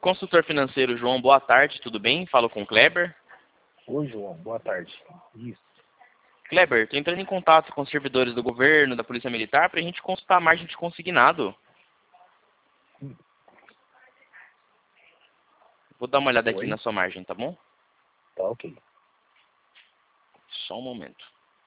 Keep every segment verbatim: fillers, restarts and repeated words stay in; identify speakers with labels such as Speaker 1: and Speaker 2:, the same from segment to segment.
Speaker 1: consultor financeiro João, boa tarde, tudo bem? Falo com o Kleber.
Speaker 2: Oi, João, boa tarde. Isso.
Speaker 1: Kleber, estou entrando em contato com os servidores do governo, da Polícia Militar, para a gente consultar a margem de consignado.
Speaker 2: Hum.
Speaker 1: Vou dar uma olhada aqui
Speaker 2: Oi?
Speaker 1: na sua margem, tá bom?
Speaker 2: Tá ok.
Speaker 1: Só um momento.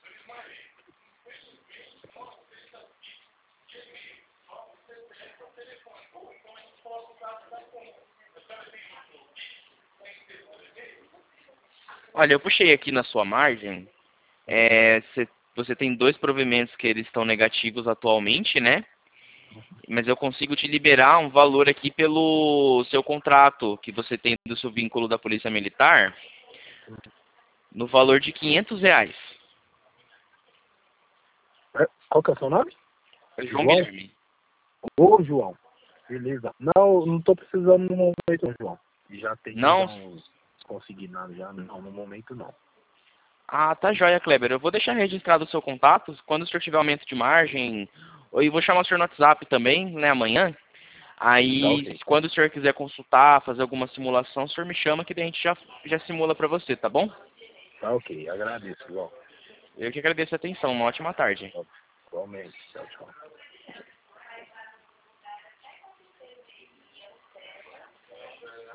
Speaker 1: Olha, eu puxei aqui na sua margem. É, cê, você tem dois provimentos que eles estão negativos atualmente, né? Mas eu consigo te liberar um valor aqui pelo seu contrato que você tem do seu vínculo da Polícia Militar, no valor de quinhentos reais.
Speaker 2: É, Qual que é o seu nome?
Speaker 1: João
Speaker 2: João?
Speaker 1: Guilherme.
Speaker 2: Ô, João. Beleza. Não, não tô precisando no momento, não, João. Já tenho já
Speaker 1: Não?
Speaker 2: uns consignados já. Não, no momento não.
Speaker 1: Ah, tá joia, Kleber. Eu vou deixar registrado o seu contato. Quando o senhor tiver aumento de margem, eu vou chamar o senhor no WhatsApp também, né, amanhã.
Speaker 2: Tá
Speaker 1: Aí,
Speaker 2: ok.
Speaker 1: quando o senhor quiser consultar, fazer alguma simulação, o senhor me chama que daí a gente já, já simula para você, tá bom?
Speaker 2: Tá ok. Agradeço, João.
Speaker 1: Eu que agradeço a atenção. Uma ótima tarde.
Speaker 2: Igualmente. Tchau, tchau.